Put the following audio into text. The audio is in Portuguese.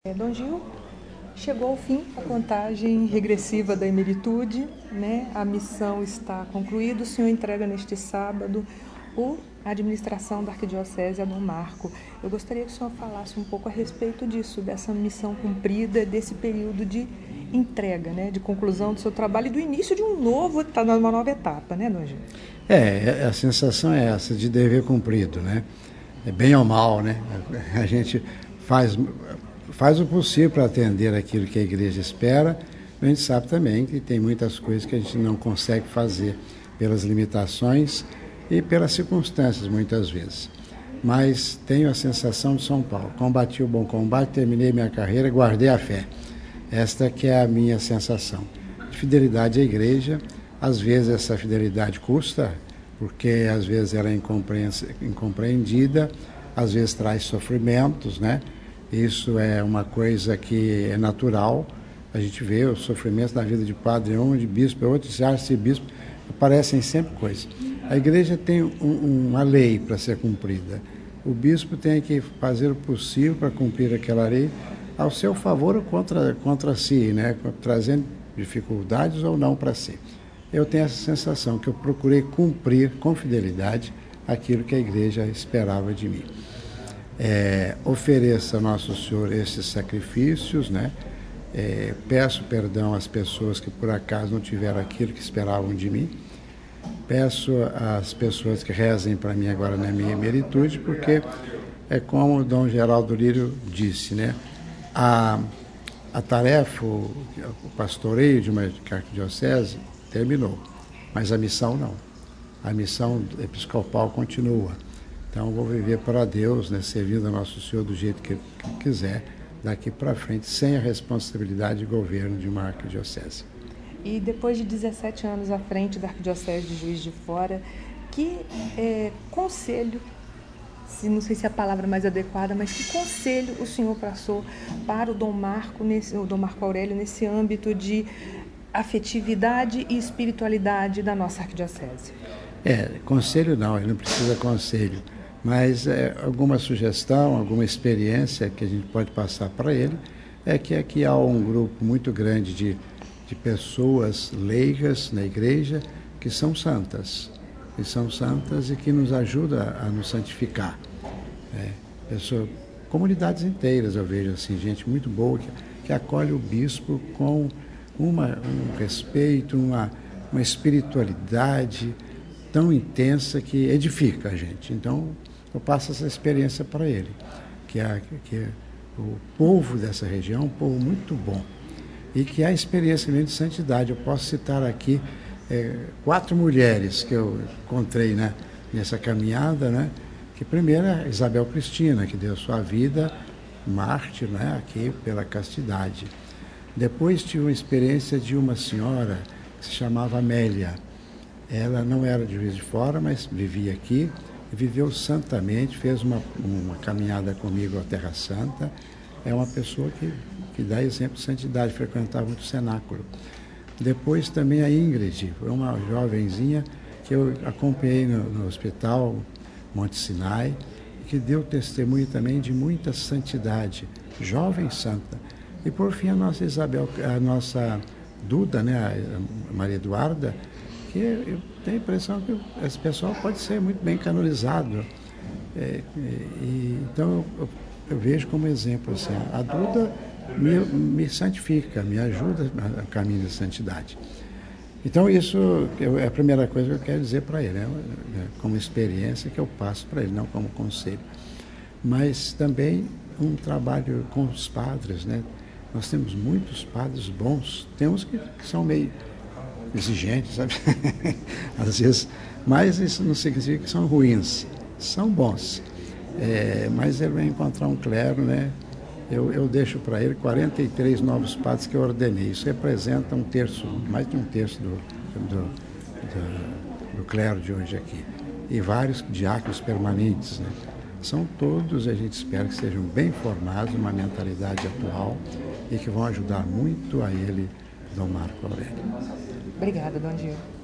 Dom Gil, chegou ao fim a contagem regressiva da emeritude, né? A missão está concluída. O senhor entrega neste sábado a administração da Arquidiocese a Dom Marco. Eu gostaria que o senhor falasse um pouco a respeito disso, dessa missão cumprida, desse período de entrega, né? De conclusão do seu trabalho e do início de uma nova etapa, né, Dom Gil? A sensação é essa, de dever cumprido, né? É bem ou mal, né? A gente faz o possível para atender aquilo que a igreja espera, mas a gente sabe também que tem muitas coisas que a gente não consegue fazer pelas limitações e pelas circunstâncias, muitas vezes. Mas tenho a sensação de São Paulo: combati o bom combate, terminei minha carreira, guardei a fé. Esta que é a minha sensação. De fidelidade à igreja. Às vezes essa fidelidade custa, porque às vezes ela é incompreendida, às vezes traz sofrimentos, né? Isso é uma coisa que é natural. A gente vê os sofrimentos da vida de padre um, de bispo outro, de arcebispo, aparecem sempre coisas. A igreja tem uma lei para ser cumprida. O bispo tem que fazer o possível para cumprir aquela lei ao seu favor ou contra si, né? Trazendo dificuldades ou não para si. Eu tenho essa sensação que eu procurei cumprir com fidelidade aquilo que a igreja esperava de mim. Ofereço a Nosso Senhor esses sacrifícios, né? Peço perdão às pessoas que por acaso não tiveram aquilo que esperavam de mim. Peço às pessoas que rezem para mim agora na minha emeritude, porque é como o Dom Geraldo Lírio disse, né? A tarefa, o pastoreio de uma arquidiocese terminou, mas a missão não. A missão episcopal continua. Então eu vou viver para Deus, né, servindo a Nosso Senhor do jeito que quiser, daqui para frente, sem a responsabilidade de governo de uma arquidiocese. E depois de 17 anos à frente da Arquidiocese de Juiz de Fora, que conselho, não sei se é a palavra mais adequada, mas que conselho o senhor passou para o Dom Marco Aurélio nesse âmbito de afetividade e espiritualidade da nossa arquidiocese? Conselho não, ele não precisa conselho, mas alguma sugestão, alguma experiência que a gente pode passar para ele, é que aqui há um grupo muito grande de pessoas leigas na igreja que são santas e que nos ajudam a nos santificar. Comunidades inteiras, eu vejo assim, gente muito boa que acolhe o bispo com um respeito, uma espiritualidade tão intensa que edifica a gente. Então, eu passo essa experiência para ele, que o povo dessa região é um povo muito bom e que há experiência mesmo de santidade. Eu posso citar aqui 4 mulheres que eu encontrei, né, nessa caminhada, né? Que primeiro é Isabel Cristina, que deu sua vida mártir, né, aqui pela castidade. Depois tive uma experiência de uma senhora que se chamava Amélia. Ela não era de Juiz de Fora, mas vivia aqui e viveu santamente, fez uma caminhada comigo à Terra Santa. É uma pessoa que dá exemplo de santidade, frequentava muito o cenáculo. Depois também a Ingrid, foi uma jovenzinha que eu acompanhei no hospital Monte Sinai, que deu testemunho também de muita santidade, jovem santa. E por fim a nossa Isabel, a nossa Duda, né, a Maria Eduarda, que eu tenho a impressão que esse pessoal pode ser muito bem canonizado. Então eu vejo como exemplo assim, a Duda me santifica, me ajuda a caminho de santidade. Então isso é a primeira coisa que eu quero dizer para ele, né? Como experiência que eu passo para ele, não como conselho. Mas também um trabalho com os padres, né? Nós temos muitos padres bons, temos que são meio exigentes, sabe? Às vezes, mas isso não significa que são ruins, são bons. Mas ele vai encontrar um clero, né? Eu deixo para ele 43 novos padres que eu ordenei. Isso representa mais de um terço do clero de hoje aqui. E vários diáconos permanentes, né? São todos, a gente espera que sejam bem formados, uma mentalidade atual e que vão ajudar muito a ele, Dom Marco Aurélio. Obrigada, Dom Gil.